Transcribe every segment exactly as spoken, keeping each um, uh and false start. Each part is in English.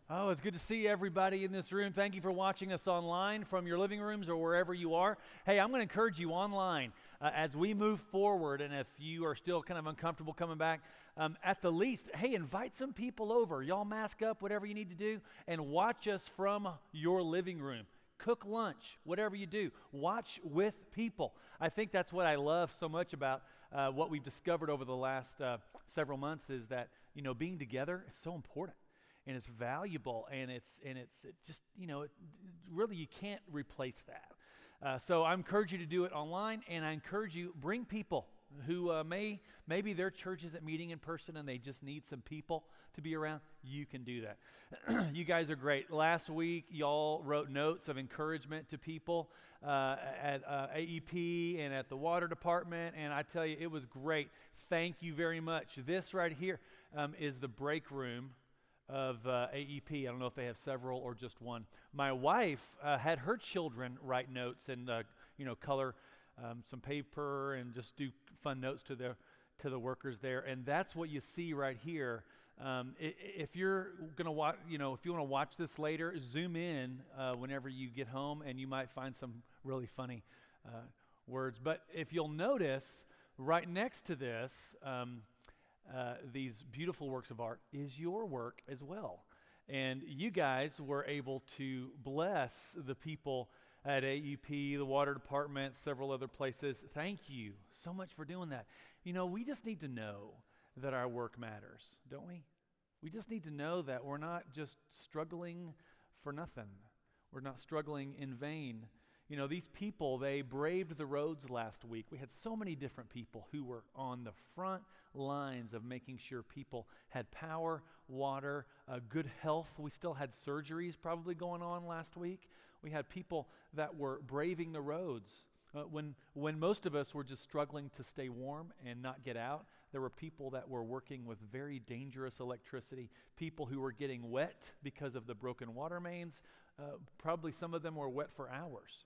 Oh, it's good to see everybody in this room. Thank you for watching us online from your living rooms or wherever you are. Hey, I'm going to encourage you online uh, as we move forward, and if you are still kind of uncomfortable coming back, um, at the least, hey, invite some people over. Y'all mask up, whatever you need to do, and watch us from your living room. Cook lunch, whatever you do. Watch with people. I think that's what I love so much about uh, what we've discovered over the last uh, several months is that, you know, being together is so important. And it's valuable, and it's and it's it just, you know, it, really you can't replace that. Uh, so I encourage you to do it online, and I encourage you, bring people who uh, may, maybe their church isn't meeting in person and they just need some people to be around. You can do that. You guys are great. Last week, y'all wrote notes of encouragement to people uh, at uh, A E P and at the water department, and I tell you, it was great. Thank you very much. This right here um, is the break room of uh, A E P. I don't know if they have several or just one. My wife uh, had her children write notes and uh, you know color um, some paper and just do fun notes to the to the workers there. And that's what you see right here. Um, if you're gonna watch, you know, if you want to watch this later, zoom in uh, whenever you get home, and you might find some really funny uh, words. But if you'll notice, right next to this. Um, Uh, these beautiful works of art is your work as well. And you guys were able to bless the people at A E P, the water department, several other places. Thank you so much for doing that. You know, we just need to know that our work matters, don't we? We just need to know that we're not just struggling for nothing. We're not struggling in vain. You know, these people, they braved the roads last week. We had so many different people who were on the front lines of making sure people had power, water, uh, good health. We still had surgeries probably going on last week. We had people that were braving the roads. Uh, when when most of us were just struggling to stay warm and not get out, there were people that were working with very dangerous electricity, people who were getting wet because of the broken water mains. Uh, probably some of them were wet for hours.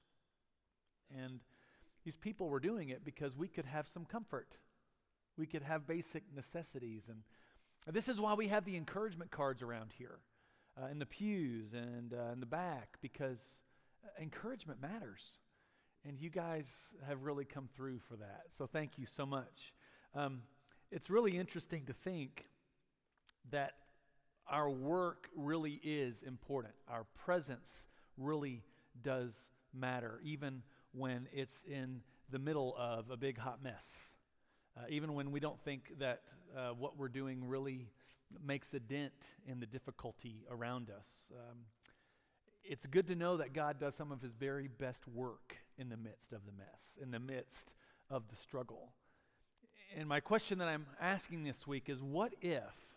And these people were doing it because we could have some comfort. We could have basic necessities. And this is why we have the encouragement cards around here uh, in the pews and uh, in the back, because encouragement matters. And you guys have really come through for that. So thank you so much. Um, it's really interesting to think that our work really is important. Our presence really does matter, even when it's in the middle of a big hot mess. Uh, even when we don't think that uh, what we're doing really makes a dent in the difficulty around us. Um, it's good to know that God does some of his very best work in the midst of the mess, in the midst of the struggle. And my question that I'm asking this week is, what if,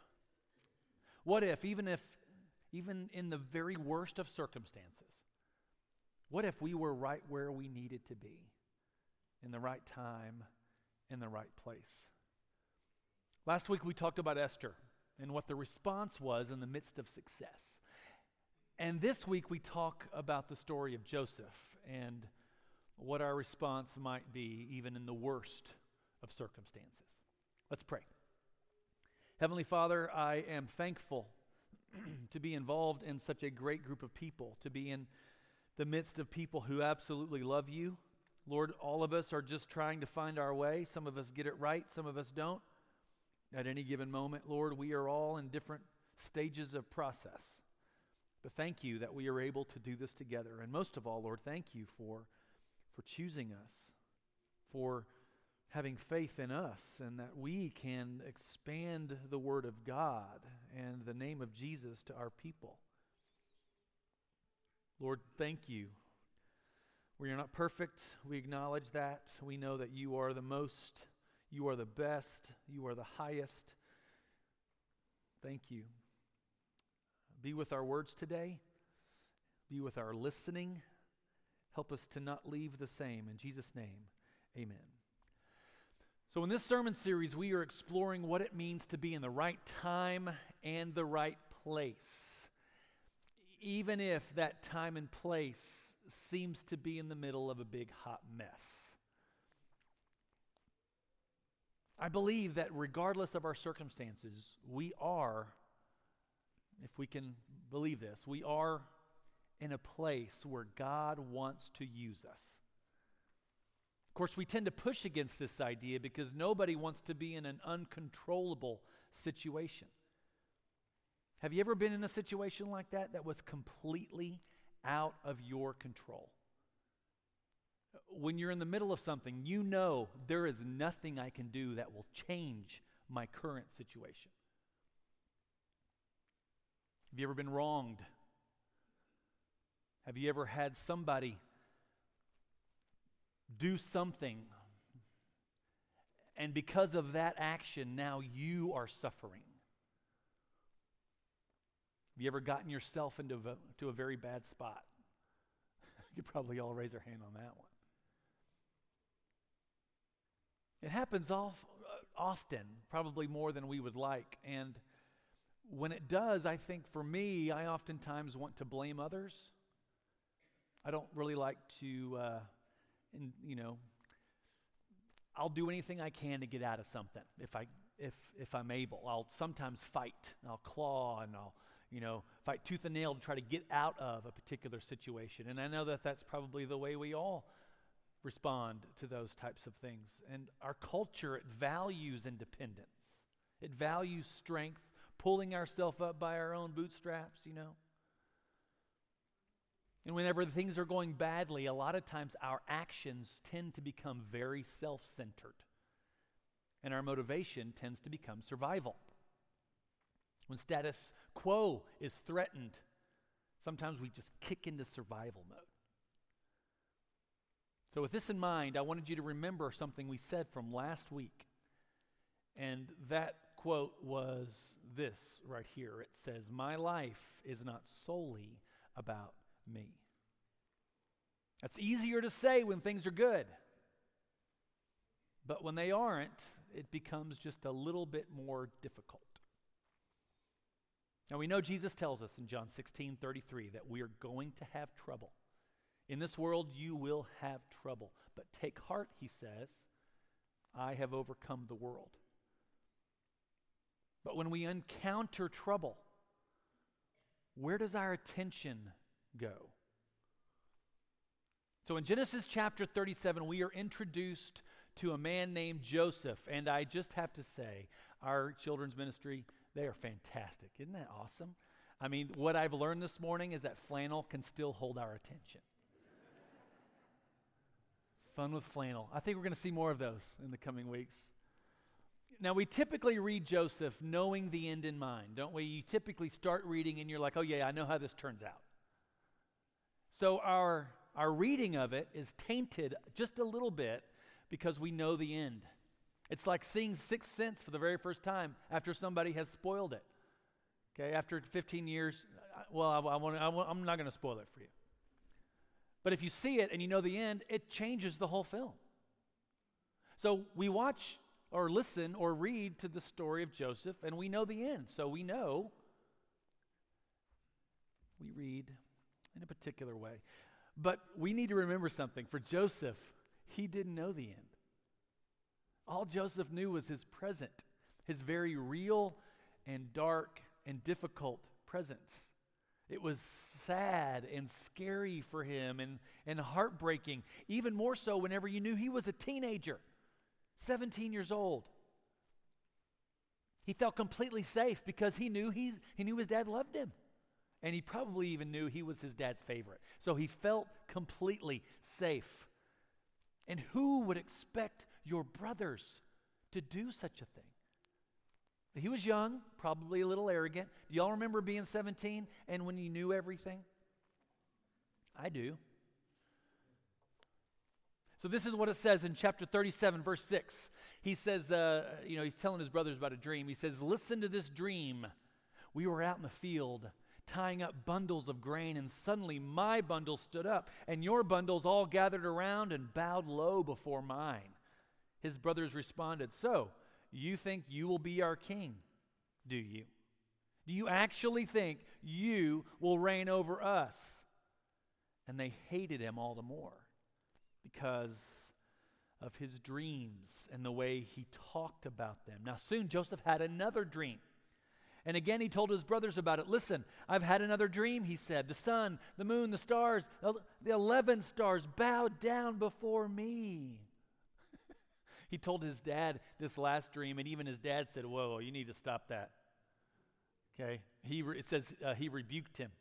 what if, even if, even in the very worst of circumstances, what if we were right where we needed to be, in the right time, in the right place? Last week we talked about Esther and what the response was in the midst of success. And this week we talk about the story of Joseph and what our response might be even in the worst of circumstances. Let's pray. Heavenly Father, I am thankful to be involved in such a great group of people, to be in the midst of people who absolutely love you. Lord, all of us are just trying to find our way. Some of us get it right, some of us don't. At any given moment, Lord, we are all in different stages of process. But thank you that we are able to do this together. And most of all, Lord, thank you for, for choosing us, for having faith in us, and that we can expand the Word of God and the name of Jesus to our people. Lord, thank you. We are not perfect. We acknowledge that. We know that you are the most, you are the best, you are the highest. Thank you. Be with our words today. Be with our listening. Help us to not leave the same. In Jesus' name, amen. So in this sermon series, we are exploring what it means to be in the right time and the right place, even if that time and place seems to be in the middle of a big hot mess. I believe that regardless of our circumstances, we are if we can believe this, we are in a place where God wants to use us. Of course, we tend to push against this idea because nobody wants to be in an uncontrollable situation. Have you ever been in a situation like that that was completely out of your control? When you're in the middle of something, you know there is nothing I can do that will change my current situation. Have you ever been wronged? Have you ever had somebody do something, and because of that action, now you are suffering? Have you ever gotten yourself into a, to a very bad spot? You could probably all raise our hand on that one. It happens off, often, probably more than we would like. And when it does, I think for me, I oftentimes want to blame others. I don't really like to, uh, in, you know, I'll do anything I can to get out of something if I if if I'm able. I'll sometimes fight. I'll claw and I'll, you know, fight tooth and nail to try to get out of a particular situation. And I know that that's probably the way we all respond to those types of things. And our culture, it values independence. It values strength, pulling ourselves up by our own bootstraps, you know. And whenever things are going badly, a lot of times our actions tend to become very self-centered. And our motivation tends to become survival. When status quo is threatened, sometimes we just kick into survival mode. So with this in mind, I wanted you to remember something we said from last week. And that quote was this right here. It says, "My life is not solely about me." That's easier to say when things are good. But when they aren't, it becomes just a little bit more difficult. Now we know Jesus tells us in John sixteen thirty-three that we are going to have trouble. In this world you will have trouble. But take heart, he says, I have overcome the world. But when we encounter trouble, where does our attention go? So in Genesis chapter thirty-seven, we are introduced to a man named Joseph. And I just have to say, our children's ministry, they are fantastic. Isn't that awesome? I mean, what I've learned this morning is that flannel can still hold our attention. Fun with flannel. I think we're going to see more of those in the coming weeks. Now, we typically read Joseph knowing the end in mind, don't we? You typically start reading and you're like, oh yeah, I know how this turns out. So our, our reading of it is tainted just a little bit because we know the end. It's like seeing Sixth Sense for the very first time after somebody has spoiled it. Okay, after fifteen years, well, I, I want, I want, I'm not going to spoil it for you. But if you see it and you know the end, it changes the whole film. So we watch or listen or read to the story of Joseph, and we know the end. So we know, we read in a particular way. But we need to remember something. For Joseph, he didn't know the end. All Joseph knew was his present, his very real and dark and difficult presence. It was sad and scary for him and, and heartbreaking, even more so whenever you knew he was a teenager, seventeen years old. He felt completely safe because he knew he, he knew his dad loved him. And he probably even knew he was his dad's favorite. So he felt completely safe. And who would expect your brothers to do such a thing? He was young, probably a little arrogant. Do y'all remember being seventeen and when you knew everything? I do. So this is what it says in chapter thirty-seven, verse six. He says, uh, you know, he's telling his brothers about a dream. He says, listen to this dream. We were out in the field tying up bundles of grain, and suddenly my bundle stood up, and your bundles all gathered around and bowed low before mine. His brothers responded, so, you think you will be our king, do you? Do you actually think you will reign over us? And they hated him all the more because of his dreams and the way he talked about them. Now soon Joseph had another dream. And again, he told his brothers about it. Listen, I've had another dream, he said. The sun, the moon, the stars, the eleven stars bowed down before me. He told his dad this last dream, and even his dad said, whoa, you need to stop that. Okay? He re- it says uh, he rebuked him.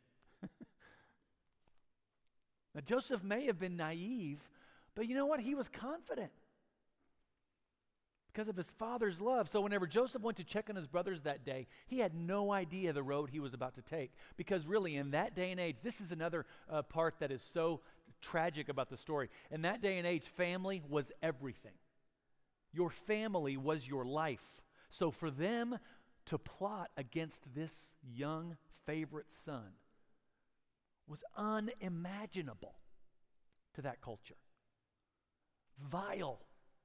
Now, Joseph may have been naive, but you know what? He was confident because of his father's love. So whenever Joseph went to check on his brothers that day, he had no idea the road he was about to take. Because really, in that day and age, this is another uh, part that is so tragic about the story. In that day and age, family was everything. Your family was your life. So for them to plot against this young favorite son was unimaginable to that culture. Vile.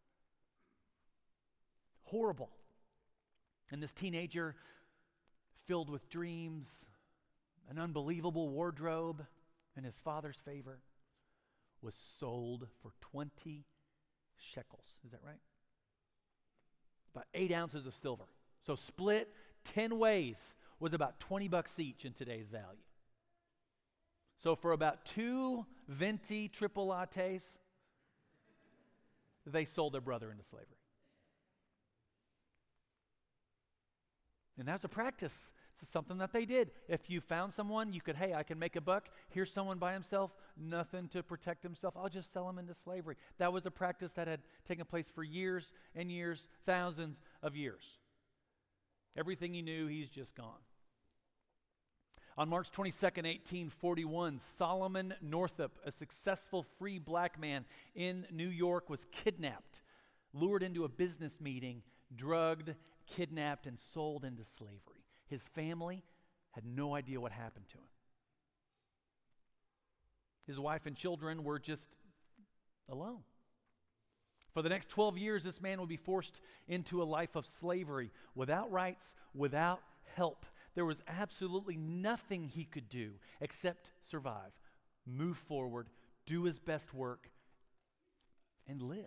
Horrible. And this teenager, filled with dreams, an unbelievable wardrobe, and his father's favor, was sold for twenty shekels. Is that right? About eight ounces of silver. So split ten ways was about twenty bucks each in today's value. So for about two venti triple lattes, they sold their brother into slavery. And that's a practice. It's something that they did. If you found someone, you could, hey, I can make a buck. Here's someone by himself, nothing to protect himself. I'll just sell him into slavery. That was a practice that had taken place for years and years, thousands of years. Everything he knew, he's just gone. On March twenty-second, eighteen forty-one, Solomon Northup, a successful free black man in New York, was kidnapped, lured into a business meeting, drugged, kidnapped, and sold into slavery. His family had no idea what happened to him. His wife and children were just alone. For the next twelve years, this man would be forced into a life of slavery, without rights, without help. There was absolutely nothing he could do except survive, move forward, do his best work, and live.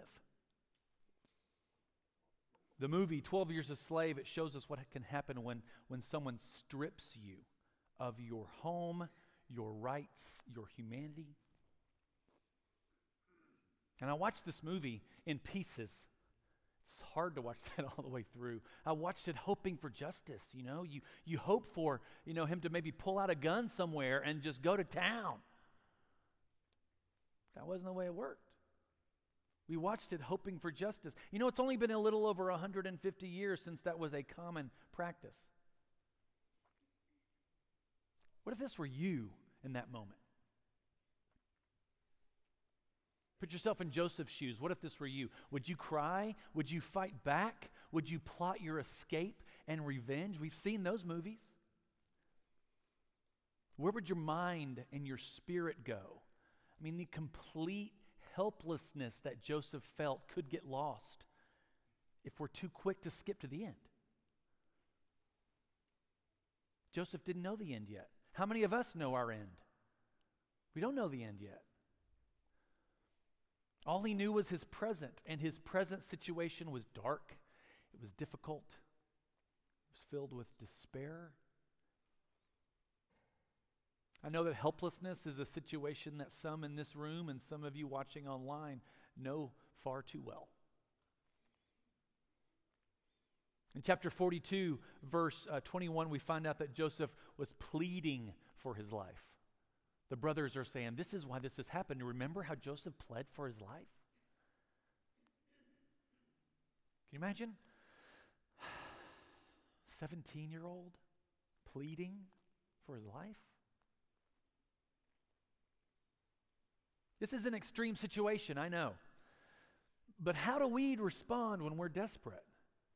The movie, twelve Years a Slave, it shows us what can happen when, when someone strips you of your home, your rights, your humanity. And I watched this movie in pieces. It's hard to watch that all the way through. I watched it hoping for justice, you know. You you hope for, you know, him to maybe pull out a gun somewhere and just go to town. That wasn't the way it worked. We watched it hoping for justice. You know, it's only been a little over one hundred fifty years since that was a common practice. What if this were you in that moment? Put yourself in Joseph's shoes. What if this were you? Would you cry? Would you fight back? Would you plot your escape and revenge? We've seen those movies. Where would your mind and your spirit go? I mean, the complete helplessness that Joseph felt could get lost if we're too quick to skip to the end. Joseph didn't know the end yet. How many of us know our end? We don't know the end yet. All he knew was his present, and his present situation was dark. It was difficult. It was filled with despair. I know that helplessness is a situation that some in this room and some of you watching online know far too well. In chapter forty-two, verse uh, twenty-one, we find out that Joseph was pleading for his life. The brothers are saying, this is why this has happened. Remember how Joseph pled for his life? Can you imagine? seventeen-year-old pleading for his life? This is an extreme situation, I know. But how do we respond when we're desperate?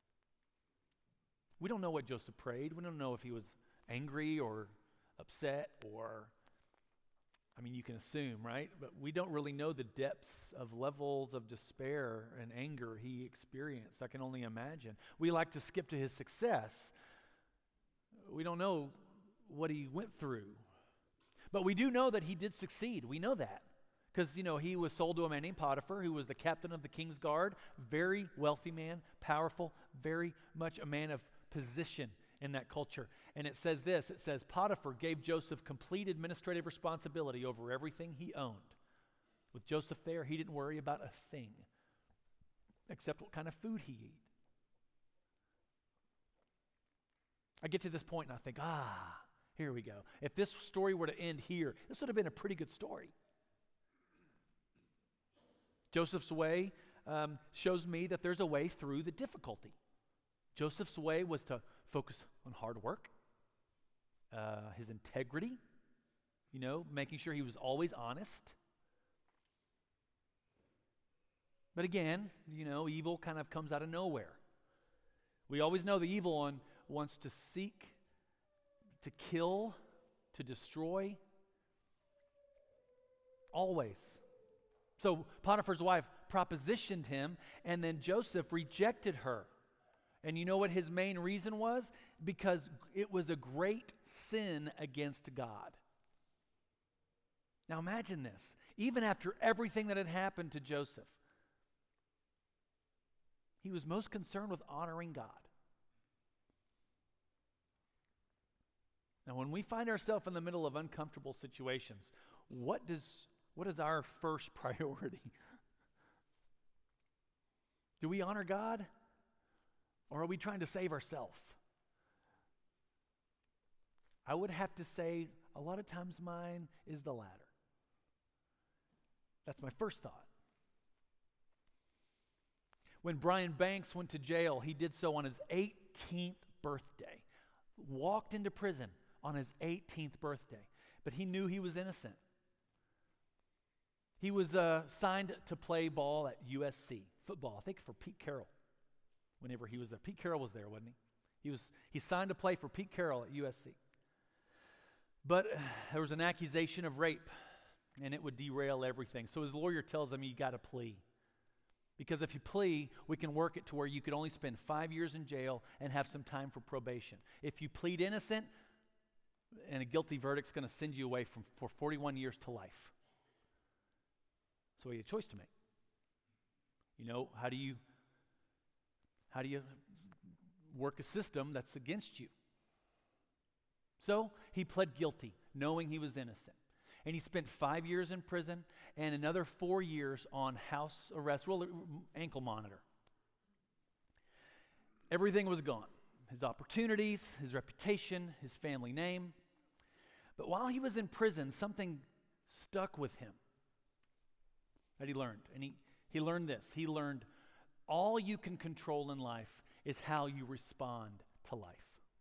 We don't know what Joseph prayed. We don't know if he was angry or upset or, I mean, you can assume, right? But we don't really know the depths of levels of despair and anger he experienced. I can only imagine. We like to skip to his success. We don't know what he went through. But we do know that he did succeed. We know that. Because, you know, he was sold to a man named Potiphar, who was the captain of the king's guard, very wealthy man, powerful, very much a man of position in that culture. And it says this, it says, Potiphar gave Joseph complete administrative responsibility over everything he owned. With Joseph there, he didn't worry about a thing except what kind of food he ate. I get to this point and I think, ah, here we go. If this story were to end here, this would have been a pretty good story. Joseph's way um, shows me that there's a way through the difficulty. Joseph's way was to focus on hard work, uh, his integrity, you know, making sure he was always honest. But again, you know, evil kind of comes out of nowhere. We always know the evil one wants to seek, to kill, to destroy. Always. So Potiphar's wife propositioned him, and then Joseph rejected her. And you know what his main reason was? Because it was a great sin against God. Now imagine this. Even after everything that had happened to Joseph, he was most concerned with honoring God. Now, when we find ourselves in the middle of uncomfortable situations, what does what is our first priority? Do we honor God, or are we trying to save ourselves? I would have to say a lot of times mine is the latter. That's my first thought. When Brian Banks went to jail, he did so on his eighteenth birthday. Walked into prison on his eighteenth birthday. But he knew he was innocent. He was uh, signed to play ball at U S C, football, I think for Pete Carroll. Whenever he was there. Pete Carroll was there, wasn't he? He was he signed to play for Pete Carroll at U S C. But uh, there was an accusation of rape, and it would derail everything. So his lawyer tells him, you got to plea. Because if you plea, we can work it to where you could only spend five years in jail and have some time for probation. If you plead innocent, and a guilty verdict's going to send you away from for forty-one years to life. So he had a choice to make. You know, how do you how do you work a system that's against you? So he pled guilty, knowing he was innocent. And he spent five years in prison and another four years on house arrest, well, ankle monitor. Everything was gone. His opportunities, his reputation, his family name. But while he was in prison, something stuck with him that he learned. And he, he learned this. He learned all you can control in life is how you respond to life.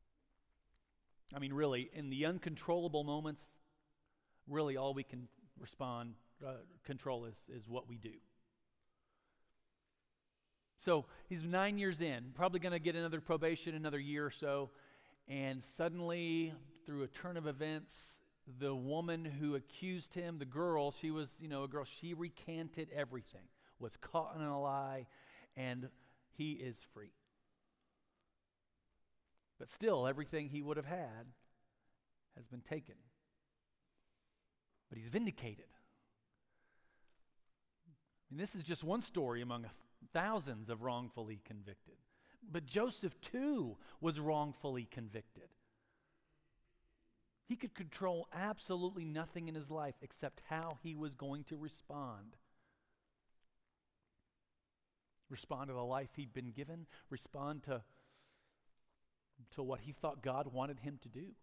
I mean, really, in the uncontrollable moments, really all we can respond, uh, control is, is what we do. So he's nine years in, probably going to get another probation, another year or so, and suddenly, through a turn of events, the woman who accused him, the girl, she was, you know, a girl, she recanted everything, was caught in a lie, and he is free. But still, everything he would have had has been taken. But he's vindicated. And this is just one story among thousands of wrongfully convicted. But Joseph, too, was wrongfully convicted. He could control absolutely nothing in his life except how he was going to respond. Respond to the life he'd been given. Respond to, to what he thought God wanted him to do.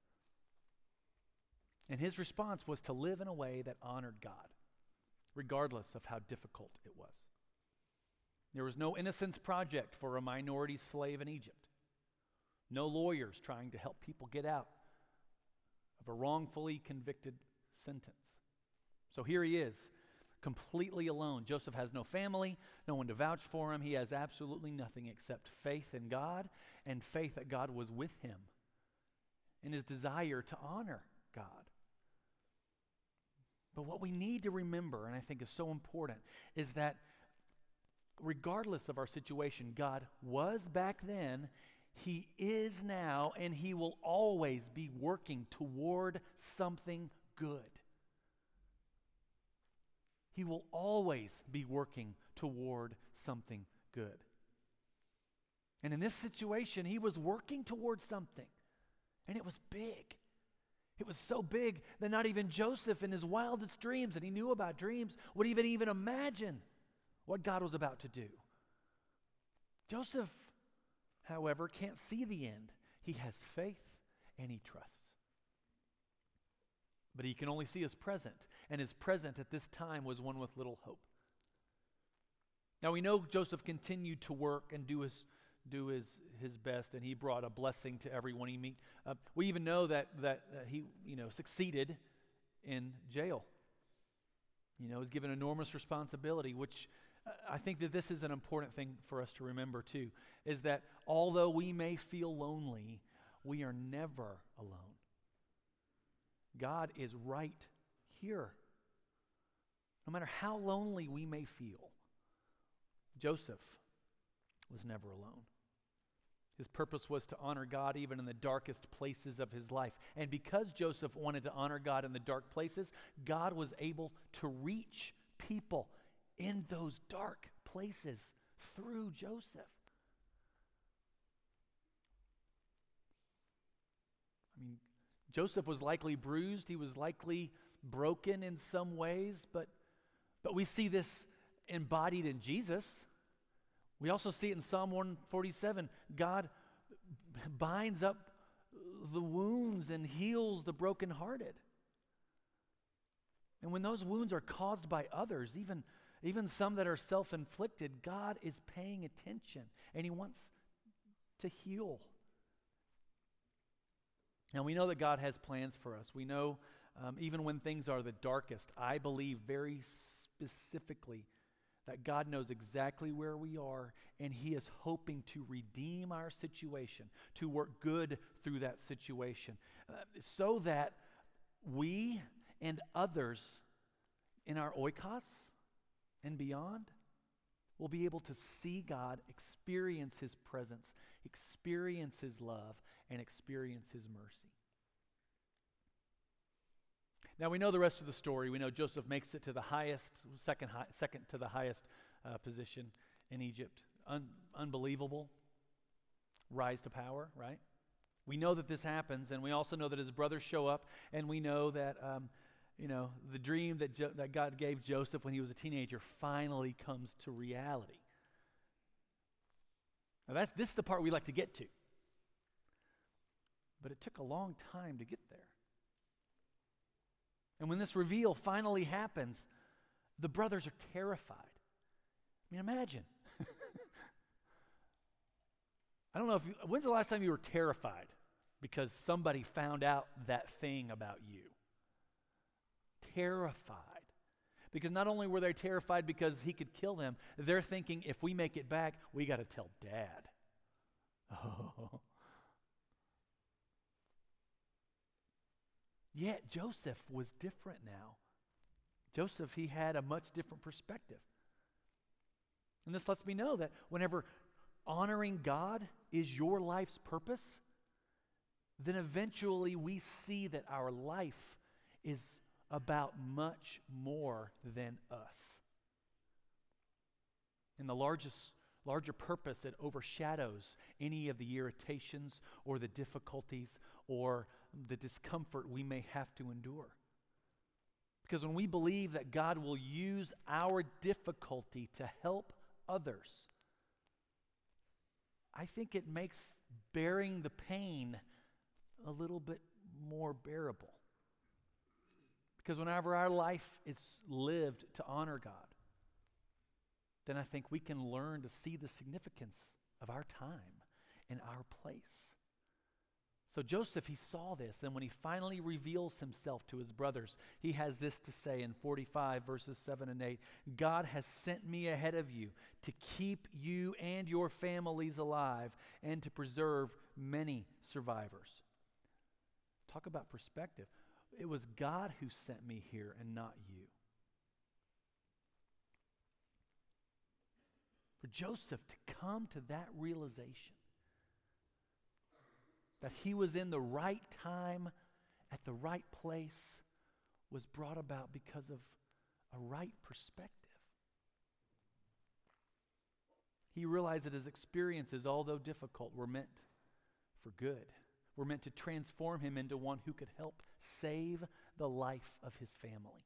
And his response was to live in a way that honored God, regardless of how difficult it was. There was no Innocence Project for a minority slave in Egypt. No lawyers trying to help people get out of a wrongfully convicted sentence. So here he is, completely alone. Joseph has no family, no one to vouch for him. He has absolutely nothing except faith in God and faith that God was with him and his desire to honor God. But what we need to remember, and I think is so important, is that regardless of our situation, God was back then, He is now, and He will always be working toward something good. He will always be working toward something good. And in this situation, he was working towards something, and it was big. It was so big that not even Joseph in his wildest dreams, and he knew about dreams, would even even imagine what God was about to do. Joseph, however, can't see the end. He has faith and he trusts. But he can only see his present, and his present at this time was one with little hope. Now we know Joseph continued to work and do his do his, his best, and he brought a blessing to everyone he meet. Uh, we even know that that uh, he you know succeeded in jail. You know, was given enormous responsibility, which uh, I think that this is an important thing for us to remember too, is that although we may feel lonely, we are never alone. God is right here. No matter how lonely we may feel, Joseph was never alone. His purpose was to honor God even in the darkest places of his life. And because Joseph wanted to honor God in the dark places, God was able to reach people in those dark places through Joseph. I mean, Joseph was likely bruised. He was likely broken in some ways, but, but we see this embodied in Jesus. We also see it in Psalm one forty-seven. God binds up the wounds and heals the brokenhearted. And when those wounds are caused by others, even, even some that are self-inflicted, God is paying attention and he wants to heal. Now we know that God has plans for us. We know um, even when things are the darkest, I believe very specifically that God knows exactly where we are, and he is hoping to redeem our situation, to work good through that situation, uh, so that we and others in our oikos and beyond will be able to see God, experience his presence, experience his love, and experience his mercy. Now we know the rest of the story. We know Joseph makes it to the highest, second high, second to the highest uh, position in Egypt. Un- unbelievable rise to power, right? We know that this happens, and we also know that his brothers show up, and we know that um, you know the dream that jo- that God gave Joseph when he was a teenager finally comes to reality. Now that's this is the part we like to get to, but it took a long time to get there. And when this reveal finally happens, the brothers are terrified. I mean, imagine. I don't know if you, when's the last time you were terrified because somebody found out that thing about you? Terrified. Because not only were they terrified because he could kill them, they're thinking, if we make it back, we got to tell Dad. Oh. Yet Joseph was different now. Joseph, he had a much different perspective. And this lets me know that whenever honoring God is your life's purpose, then eventually we see that our life is about much more than us. And the largest, larger purpose that overshadows any of the irritations or the difficulties or the discomfort we may have to endure. Because when we believe that God will use our difficulty to help others, I think it makes bearing the pain a little bit more bearable. Because whenever our life is lived to honor God, then I think we can learn to see the significance of our time and our place. So Joseph, he saw this, and when he finally reveals himself to his brothers, he has this to say in forty-five, verses seven and eight. God has sent me ahead of you to keep you and your families alive and to preserve many survivors. Talk about perspective. It was God who sent me here and not you. For Joseph to come to that realization that he was in the right time at the right place was brought about because of a right perspective. He realized that his experiences, although difficult, were meant for good. Were meant to transform him into one who could help save the life of his family.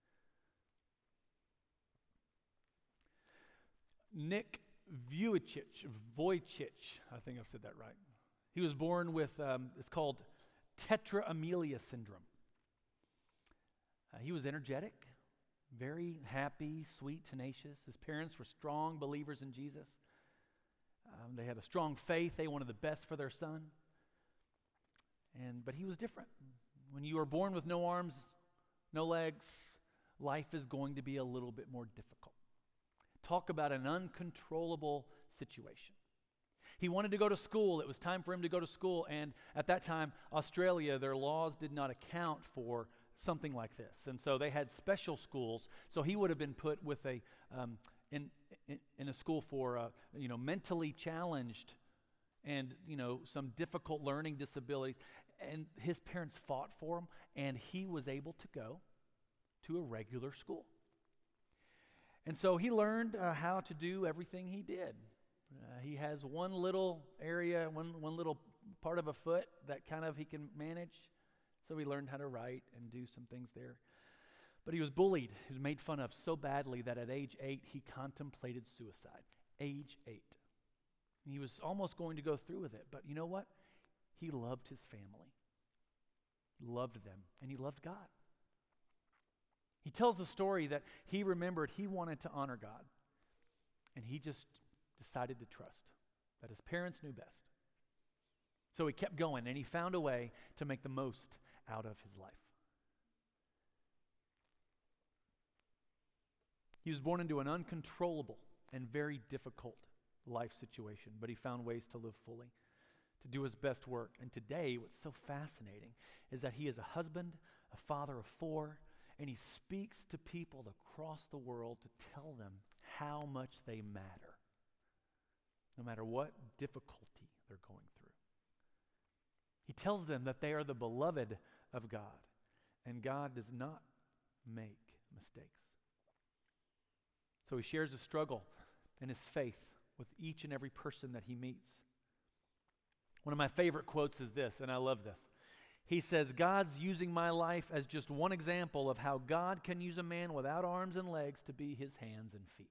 Nick Vujicic, Vujicic, I think I've said that right. He was born with, um, it's called tetraamelia syndrome. Uh, he was energetic, very happy, sweet, tenacious. His parents were strong believers in Jesus. Um, they had a strong faith. They wanted the best for their son. And but he was different. When you are born with no arms, no legs, life is going to be a little bit more difficult. Talk about an uncontrollable situation. He wanted to go to school. It was time for him to go to school. And at that time, Australia, their laws did not account for something like this. And so they had special schools. So he would have been put with a um, in, in in a school for uh, you know mentally challenged and you know some difficult learning disabilities. And his parents fought for him, and he was able to go to a regular school. And so he learned uh, how to do everything he did. Uh, he has one little area, one one little part of a foot that kind of he can manage. So he learned how to write and do some things there. But he was bullied. He was made fun of so badly that at age eight, he contemplated suicide. Age eight. He was almost going to go through with it. But you know what? He loved his family. He loved them. And he loved God. He tells the story that he remembered he wanted to honor God. And he just decided to trust that his parents knew best. So he kept going, and he found a way to make the most out of his life. He was born into an uncontrollable and very difficult life situation, but he found ways to live fully, to do his best work. And today, what's so fascinating is that he is a husband, a father of four, and he speaks to people across the world to tell them how much they matter, no matter what difficulty they're going through. He tells them that they are the beloved of God, and God does not make mistakes. So he shares his struggle and his faith with each and every person that he meets. One of my favorite quotes is this, and I love this. He says, "God's using my life as just one example of how God can use a man without arms and legs to be his hands and feet."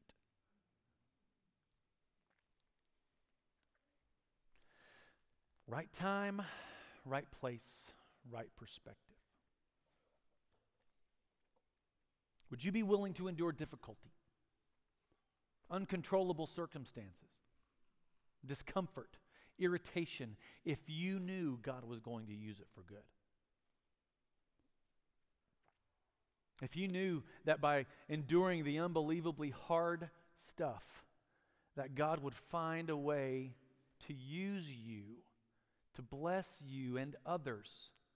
Right time, right place, right perspective. Would you be willing to endure difficulty, uncontrollable circumstances, discomfort, irritation, if you knew God was going to use it for good? If you knew that by enduring the unbelievably hard stuff, that God would find a way to use you, to bless you and others,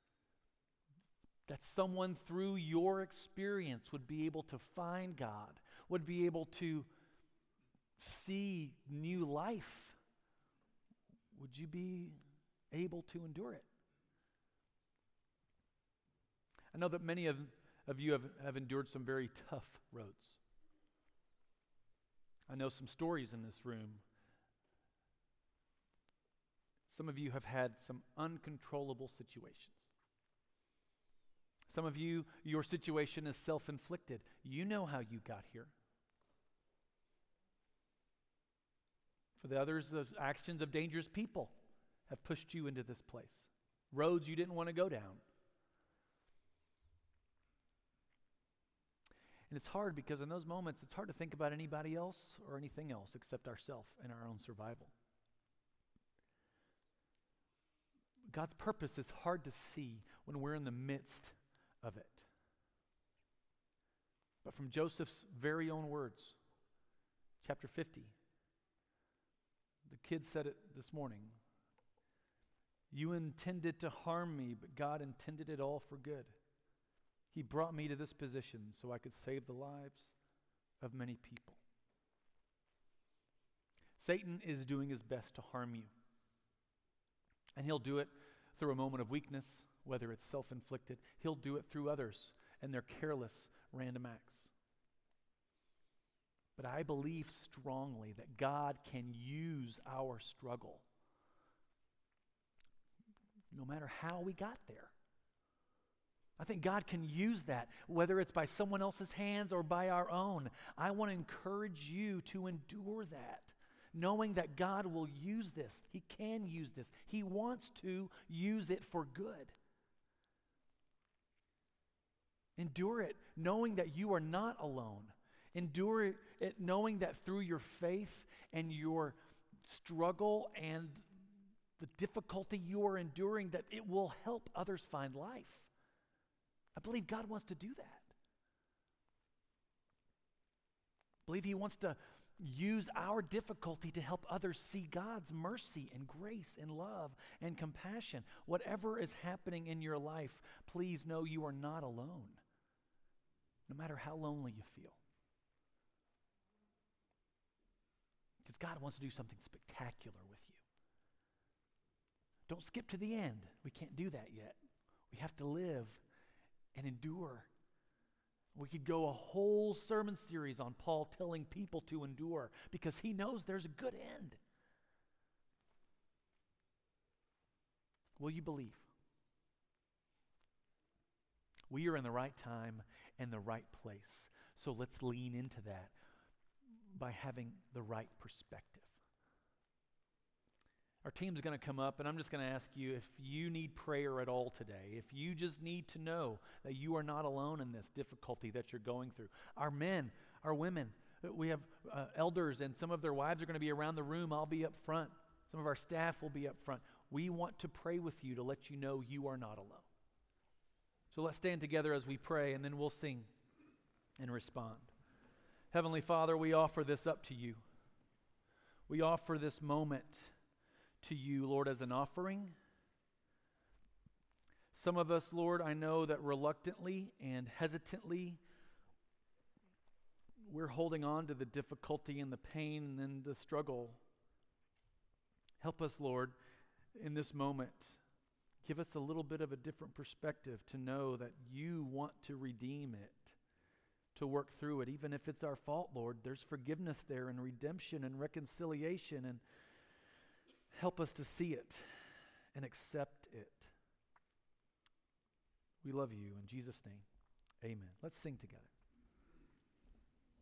that someone through your experience would be able to find God, would be able to see new life, would you be able to endure it? I know that many of, of you have, have endured some very tough roads. I know some stories in this room. Some of you have had some uncontrollable situations. Some of you, your situation is self-inflicted. You know how you got here. For the others, the actions of dangerous people have pushed you into this place. Roads you didn't want to go down. And it's hard because in those moments, it's hard to think about anybody else or anything else except ourselves and our own survival. God's purpose is hard to see when we're in the midst of it. But from Joseph's very own words, chapter fifty, the kid said it this morning. "You intended to harm me, but God intended it all for good. He brought me to this position so I could save the lives of many people." Satan is doing his best to harm you. And he'll do it through a moment of weakness, whether it's self-inflicted. He'll do it through others and their careless, random acts. But I believe strongly that God can use our struggle, no matter how we got there. I think God can use that, whether it's by someone else's hands or by our own. I want to encourage you to endure that, knowing that God will use this. He can use this. He wants to use it for good. Endure it, knowing that you are not alone. Endure it, knowing that through your faith and your struggle and the difficulty you are enduring, that it will help others find life. I believe God wants to do that. I believe He wants to use our difficulty to help others see God's mercy and grace and love and compassion. Whatever is happening in your life, please know you are not alone, no matter how lonely you feel. Because God wants to do something spectacular with you. Don't skip to the end. We can't do that yet. We have to live and endure. We could go a whole sermon series on Paul telling people to endure because he knows there's a good end. Will you believe? We are in the right time and the right place. So let's lean into that by having the right perspective. Our team's going to come up, and I'm just going to ask you if you need prayer at all today, if you just need to know that you are not alone in this difficulty that you're going through. Our men, our women, we have uh, elders, and some of their wives are going to be around the room. I'll be up front. Some of our staff will be up front. We want to pray with you to let you know you are not alone. So let's stand together as we pray, and then we'll sing and respond. Heavenly Father, we offer this up to you. We offer this moment to you, Lord, as an offering. Some of us, Lord, I know that reluctantly and hesitantly we're holding on to the difficulty and the pain and the struggle. Help us, Lord, in this moment. Give us a little bit of a different perspective to know that you want to redeem it, to work through it. Even if it's our fault, Lord, there's forgiveness there and redemption and reconciliation, and help us to see it and accept it. We love you. In Jesus' name, amen. Let's sing together.